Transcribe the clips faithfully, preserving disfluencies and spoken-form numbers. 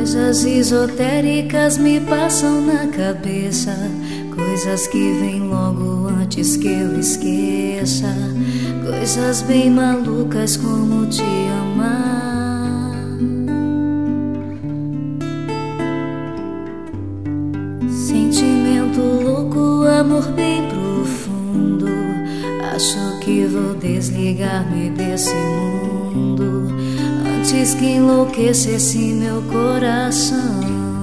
Coisas esotéricas me passam na cabeça, coisas que vêm logo antes que eu esqueça, coisas bem malucas como te amar. Sentimento louco, amor bem profundo, acho que vou desligar-me desse mundo antes que enlouquecesse meu coração.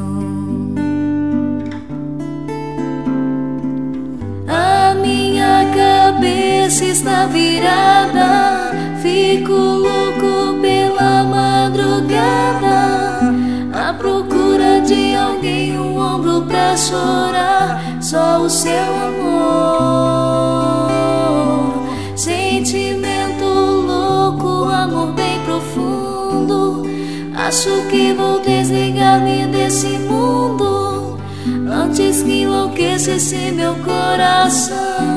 A minha cabeça está virada, fico louco pela madrugada, à procura de alguém, um ombro pra chorar, só o seu amor. Sentimento louco, amor bem profundo, acho que vou desligar-me desse mundo antes que enlouqueça esse meu coração.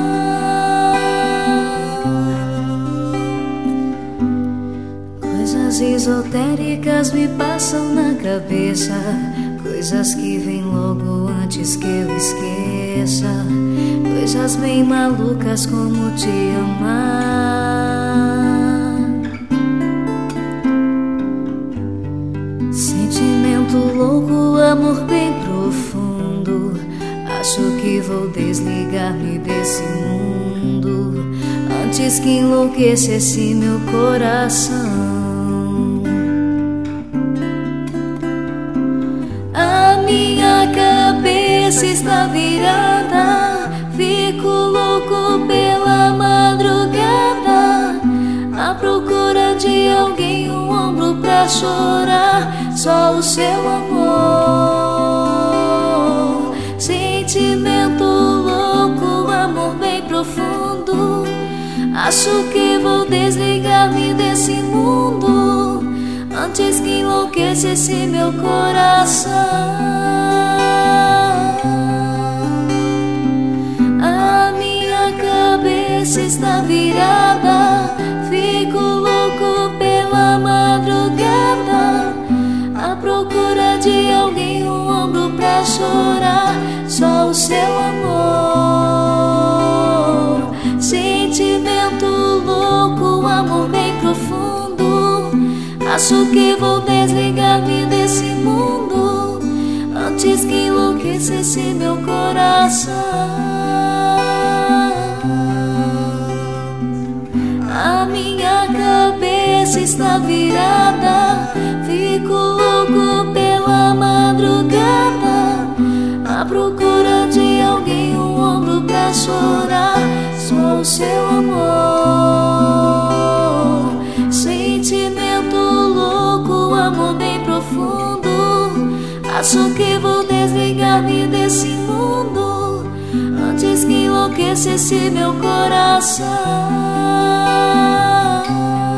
Coisas esotéricas me passam na cabeça, coisas que vêm logo antes que eu esqueça, coisas bem malucas como te amar. Sentimento louco, amor bem profundo, acho que vou desligar-me desse mundo antes que enlouqueça esse meu coração. A minha cabeça está virada, fico louco pela madrugada, à procura de alguém, um ombro pra chorar, só o seu amor. Sentimento louco, amor bem profundo, acho que vou desligar-me desse mundo antes que enlouqueça esse meu coração. A minha cabeça está virada, fico louco pela madrugada, à procura de alguém, um ombro pra chorar, só o seu amor. Sentimento louco, amor bem profundo, acho que vou desligar-me desse mundo antes que enlouqueça esse meu coração. A minha cabeça está virada, fico louco pela madrugada, à procura de alguém, um ombro pra chorar, só o seu amor. Sentimento louco, amor bem profundo, acho que vou desligar-me desse mundo antes que enlouqueça esse meu coração.